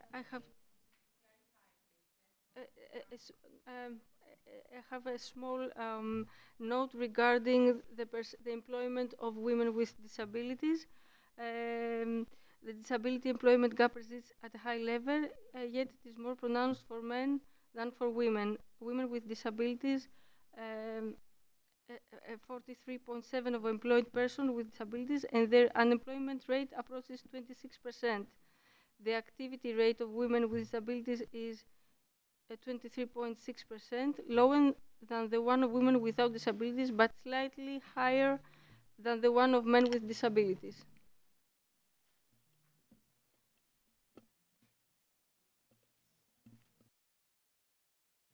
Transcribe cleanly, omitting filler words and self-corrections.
I have a, a s- I have a small note regarding the employment of women with disabilities. The disability employment gap exists at a high level, yet it is more pronounced for men than for women. Women with disabilities, 43.7 of employed persons with disabilities, and their unemployment rate approaches 26%. The activity rate of women with disabilities is 23.6%, lower than the one of women without disabilities, but slightly higher than the one of men with disabilities.